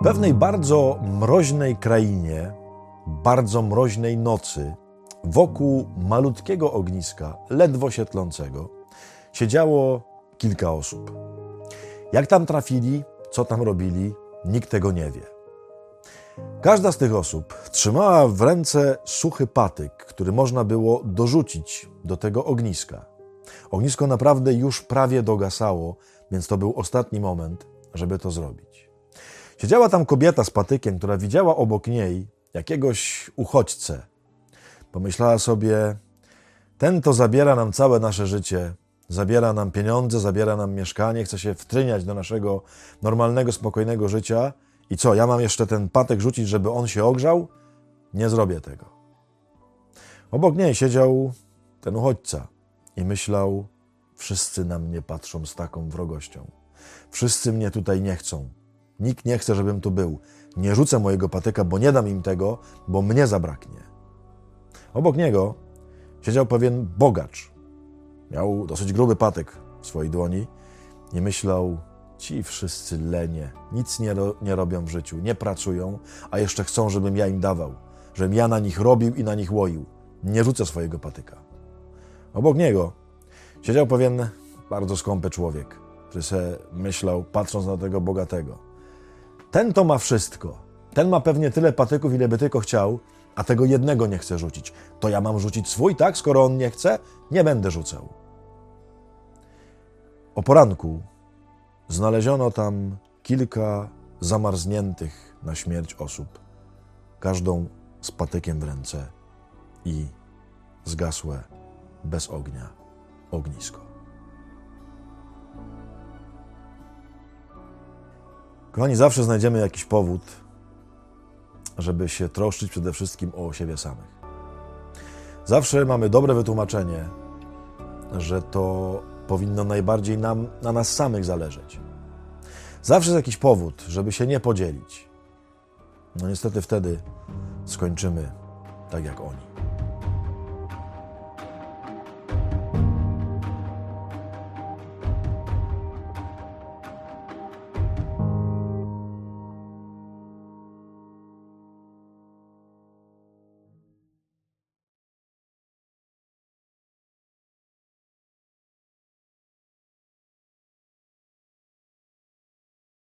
pewnej bardzo mroźnej krainie, bardzo mroźnej nocy, wokół malutkiego ogniska, ledwo się tlącego, siedziało kilka osób. Jak tam trafili, co tam robili, nikt tego nie wie. Każda z tych osób trzymała w ręce suchy patyk, który można było dorzucić do tego ogniska. Ognisko naprawdę już prawie dogasało, więc to był ostatni moment, żeby to zrobić. Siedziała tam kobieta z patykiem, która widziała obok niej jakiegoś uchodźcę. Pomyślała sobie, ten to zabiera nam całe nasze życie, zabiera nam pieniądze, zabiera nam mieszkanie, chce się wtryniać do naszego normalnego, spokojnego życia. I co, ja mam jeszcze ten patyk rzucić, żeby on się ogrzał? Nie zrobię tego. Obok niej siedział ten uchodźca i myślał, wszyscy na mnie patrzą z taką wrogością. Wszyscy mnie tutaj nie chcą. Nikt nie chce, żebym tu był. Nie rzucę mojego patyka, bo nie dam im tego, bo mnie zabraknie. Obok niego siedział pewien bogacz. Miał dosyć gruby patyk w swojej dłoni i myślał, ci wszyscy lenie, nic nie robią w życiu, nie pracują, a jeszcze chcą, żebym ja im dawał, żebym ja na nich robił i na nich łoił. Nie rzucę swojego patyka. Obok niego siedział pewien bardzo skąpy człowiek, który se myślał, patrząc na tego bogatego. Ten to ma wszystko. Ten ma pewnie tyle patyków, ile by tylko chciał, a tego jednego nie chce rzucić. To ja mam rzucić swój, tak? Skoro on nie chce, nie będę rzucał. O poranku znaleziono tam kilka zamarzniętych na śmierć osób, każdą z patykiem w ręce i zgasłe, bez ognia, ognisko. Kochani, zawsze znajdziemy jakiś powód, żeby się troszczyć przede wszystkim o siebie samych. Zawsze mamy dobre wytłumaczenie, że to powinno najbardziej na nas samych zależeć. Zawsze jest jakiś powód, żeby się nie podzielić. No niestety wtedy skończymy tak jak oni.